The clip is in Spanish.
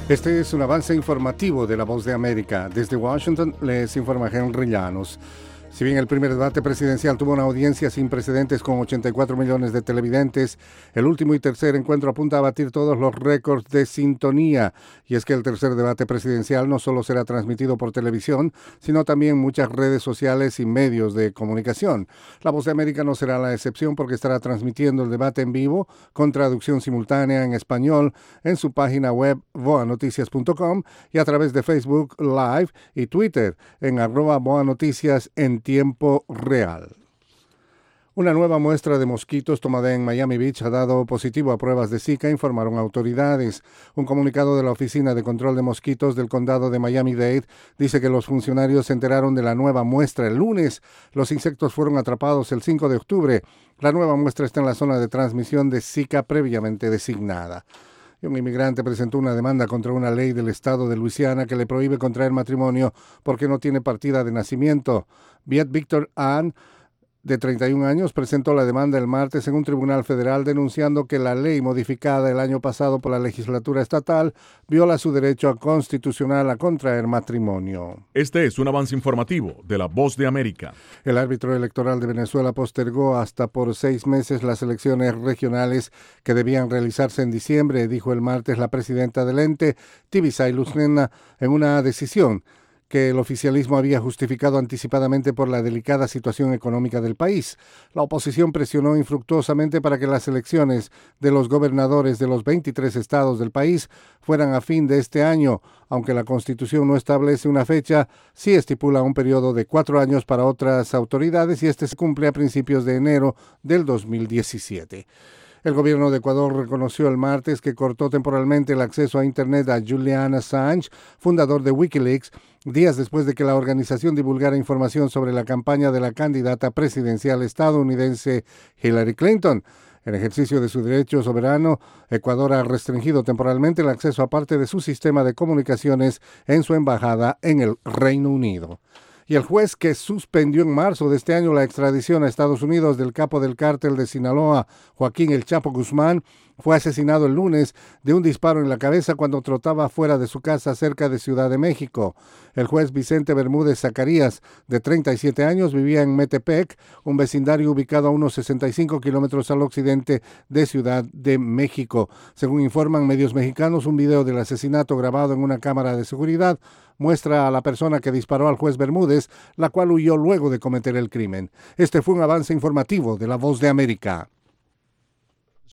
Este es un avance informativo de La Voz de América. Desde Washington les informa Henry Llanos. Si bien el primer debate presidencial tuvo una audiencia sin precedentes con 84 millones de televidentes, el último y tercer encuentro apunta a batir todos los récords de sintonía. Y es que el tercer debate presidencial no solo será transmitido por televisión, sino también en muchas redes sociales y medios de comunicación. La Voz de América no será la excepción porque estará transmitiendo el debate en vivo con traducción simultánea en español en su página web voanoticias.com y a través de Facebook Live y Twitter en @voanoticias en tiempo real. Una nueva muestra de mosquitos tomada en Miami Beach ha dado positivo a pruebas de Zika, informaron autoridades. Un comunicado de la Oficina de Control de Mosquitos del Condado de Miami-Dade dice que los funcionarios se enteraron de la nueva muestra el lunes. Los insectos fueron atrapados el 5 de octubre. La nueva muestra está en la zona de transmisión de Zika previamente designada. Un inmigrante presentó una demanda contra una ley del estado de Luisiana que le prohíbe contraer matrimonio porque no tiene partida de nacimiento. Viet Victor Ann, de 31 años, presentó la demanda el martes en un tribunal federal denunciando que la ley modificada el año pasado por la legislatura estatal viola su derecho constitucional a contraer matrimonio. Este es un avance informativo de La Voz de América. El árbitro electoral de Venezuela postergó hasta por 6 meses las elecciones regionales que debían realizarse en diciembre, dijo el martes la presidenta del ente, Tibisay Lucena, en una decisión que el oficialismo había justificado anticipadamente por la delicada situación económica del país. La oposición presionó infructuosamente para que las elecciones de los gobernadores de los 23 estados del país fueran a fin de este año, aunque la Constitución no establece una fecha, sí estipula un periodo de 4 años para otras autoridades y este se cumple a principios de enero del 2017. El gobierno de Ecuador reconoció el martes que cortó temporalmente el acceso a Internet a Julian Assange, fundador de Wikileaks, días después de que la organización divulgara información sobre la campaña de la candidata presidencial estadounidense Hillary Clinton. En ejercicio de su derecho soberano, Ecuador ha restringido temporalmente el acceso a parte de su sistema de comunicaciones en su embajada en el Reino Unido. Y el juez que suspendió en marzo de este año la extradición a Estados Unidos del capo del cártel de Sinaloa, Joaquín El Chapo Guzmán, fue asesinado el lunes de un disparo en la cabeza cuando trotaba fuera de su casa cerca de Ciudad de México. El juez Vicente Bermúdez Zacarías, de 37 años, vivía en Metepec, un vecindario ubicado a unos 65 kilómetros al occidente de Ciudad de México. Según informan medios mexicanos, un video del asesinato grabado en una cámara de seguridad muestra a la persona que disparó al juez Bermúdez, la cual huyó luego de cometer el crimen. Este fue un avance informativo de La Voz de América.